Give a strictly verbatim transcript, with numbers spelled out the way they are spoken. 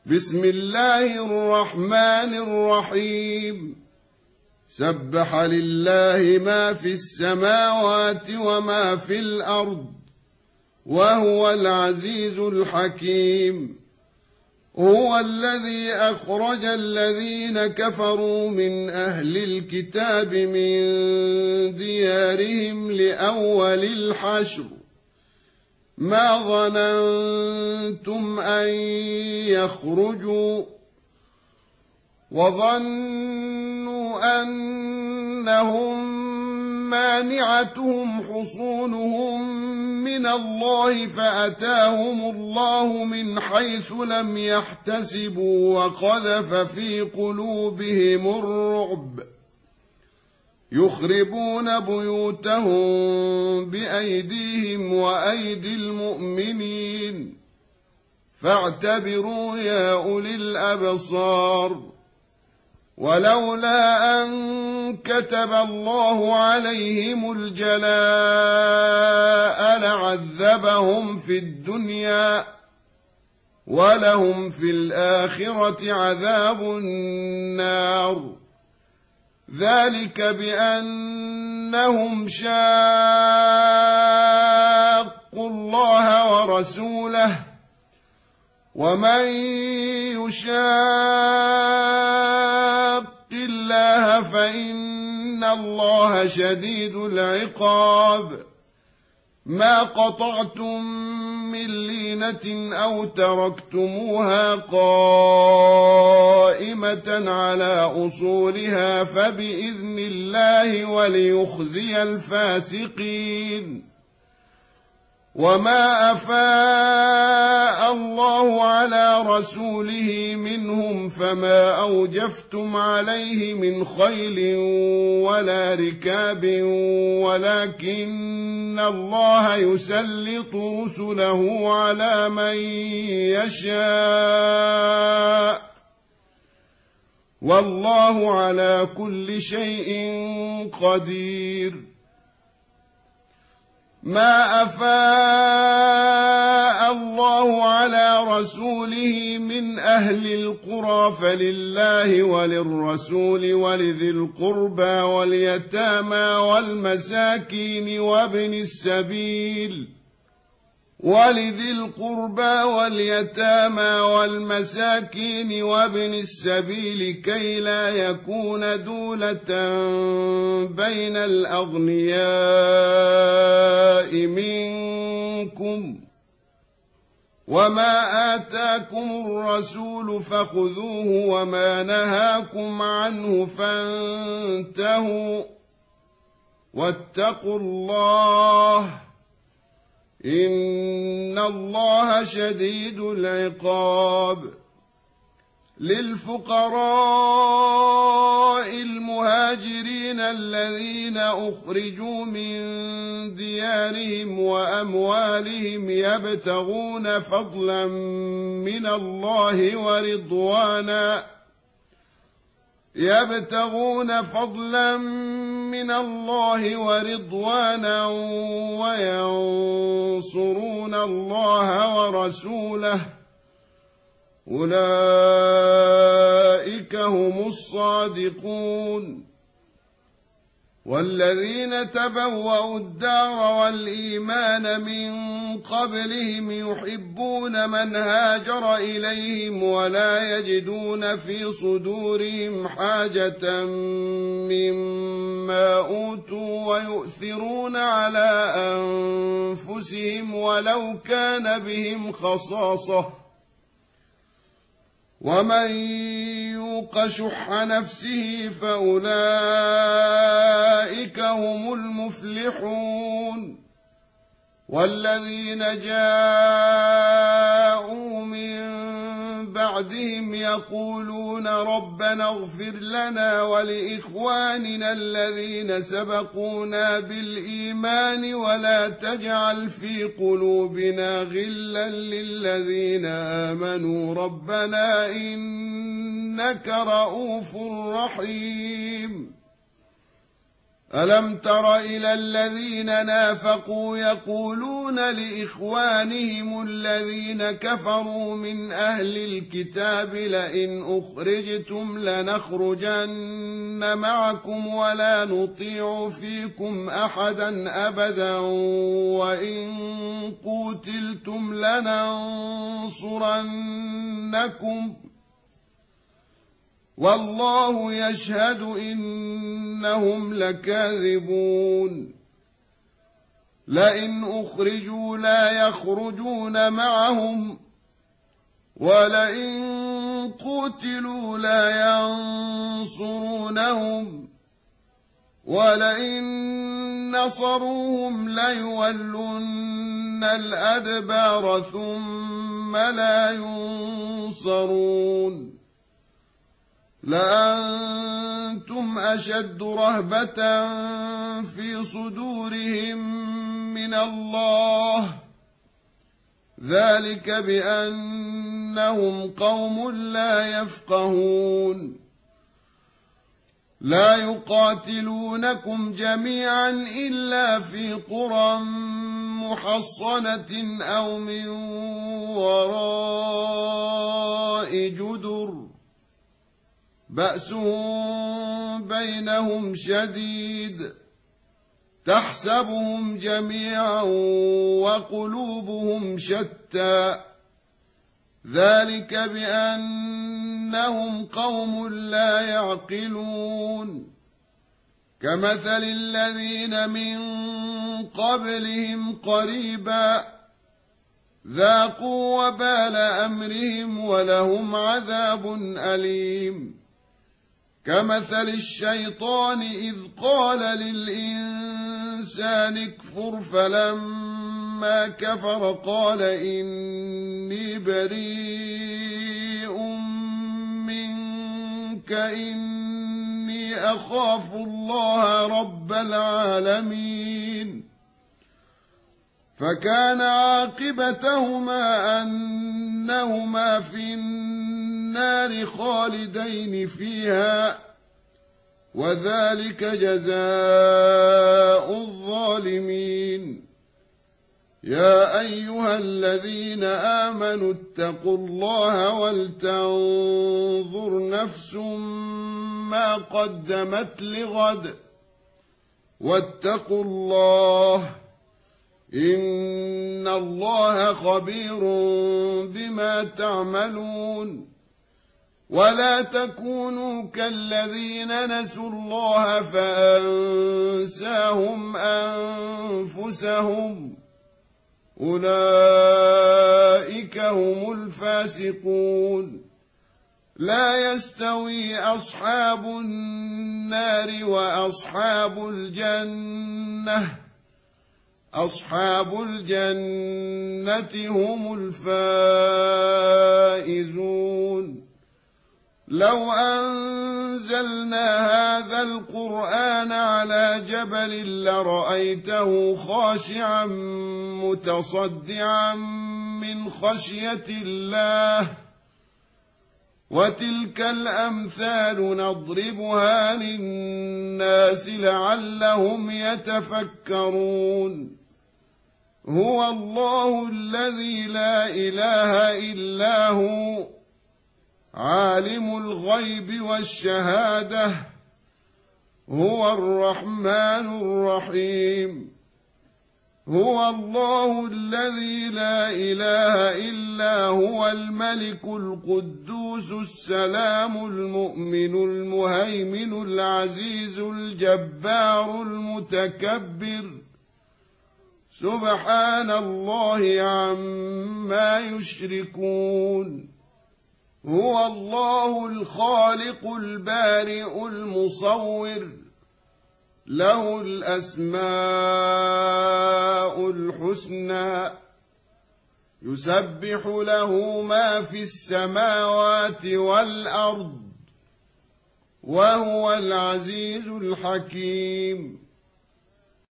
بسم الله الرحمن الرحيم سبح لله ما في السماوات وما في الأرض وهو العزيز الحكيم. هو الذي أخرج الذين كفروا من أهل الكتاب من ديارهم لأول الحشر ما ظننتم أن يخرجوا وظنوا أنهم مانعتهم حصونهم من الله فأتاهم الله من حيث لم يحتسبوا وقذف في قلوبهم الرعب يخربون بيوتهم بأيديهم وأيدي المؤمنين فاعتبروا يا أولي الأبصار. ولولا أن كتب الله عليهم الجلاء لعذبهم في الدنيا ولهم في الآخرة عذاب النار ذلك بأنهم شاقوا الله ورسوله ومن يشاق الله فإن الله شديد العقاب. ما قطعتم من لينة أو تركتموها قائمة على أصولها فبإذن الله وليخزي الفاسقين. وما أفاء الله على رسوله منهم فما أوجفتم عليه من خيل ولا ركاب ولكن الله يسلط رسله على من يشاء والله على كل شيء قدير. ما أفاء الله على رسوله من أهل القرى فلله وللرسول ولذي القربى واليتامى والمساكين وابن السبيل ولذي القربى واليتامى والمساكين وابن السبيل كي لا يكون دولة بين الأغنياء منكم. وما آتاكم الرسول فخذوه وما نهاكم عنه فانتهوا واتقوا الله إن الله شديد العقاب. للفقراء المهاجرين الذين أخرجوا من ديارهم وأموالهم يبتغون فضلا من الله ورضوانا يبتغون فضلا من الله ورضوانا وينصرون الله ورسوله أولئك هم الصادقون. والذين تبوأوا الدار والإيمان من قبلهم يحبون من هاجر إليهم ولا يجدون في صدورهم حاجة مما أوتوا ويؤثرون على أنفسهم ولو كان بهم خصاصة ومن يوق شح نفسه فأولئك هم المفلحون. والذين جاءوا من بعدهم يقولون ربنا اغفر لنا ولإخواننا الذين سبقونا بالإيمان ولا تجعل في قلوبنا غلا للذين آمنوا ربنا إنك رؤوف رحيم. ألم تر إلى الذين نافقوا يقولون لإخوانهم الذين كفروا من أهل الكتاب لئن أخرجتم لنخرجن معكم ولا نطيع فيكم أحدا أبدا وإن قوتلتم لننصرنكم والله يشهد إنهم لكاذبون لئن أخرجوا لا يخرجون معهم ولئن قتلوا لا ينصرونهم ولئن نصروهم ليولن الأدبار ثم لا ينصرون لأنتم أشد رهبة في صدورهم من الله ذلك بأنهم قوم لا يفقهون لا يقاتلونكم جميعا إلا في قرى محصنة أو من وراء جدر بأسهم بينهم شديد تحسبهم جميعا وقلوبهم شتى ذلك بأنهم قوم لا يعقلون كمثل الذين من قبلهم قريبا ذاقوا وبال أمرهم ولهم عذاب أليم كمثل الشيطان إذ قال للإنسان اكفر فلما كفر قال إني بريء منك إني أخاف الله رب العالمين فكان عاقبتهما أنهما في النار خالدين فيها وذلك جزاء الظالمين يا أيها الذين آمنوا اتقوا الله ولتنظر نفس ما قدمت لغد واتقوا الله إن الله خبير بما تعملون ولا تكونوا كالذين نسوا الله فأنساهم أنفسهم أولئك هم الفاسقون لا يستوي أصحاب النار وأصحاب الجنة أصحاب الجنة هم الفائزون لو أنزلنا هذا القرآن على جبل لرأيته خاشعا متصدعا من خشية الله وتلك الأمثال نضربها للناس لعلهم يتفكرون هو الله الذي لا إله إلا هو عالم الغيب والشهادة هو الرحمن الرحيم هو الله الذي لا إله إلا هو الملك القدوس السلام المؤمن المهيمن العزيز الجبار المتكبر سبحان الله عما يشركون هو الله الخالق البارئ المصور له الأسماء الحسنى يسبح له ما في السماوات والأرض وهو العزيز الحكيم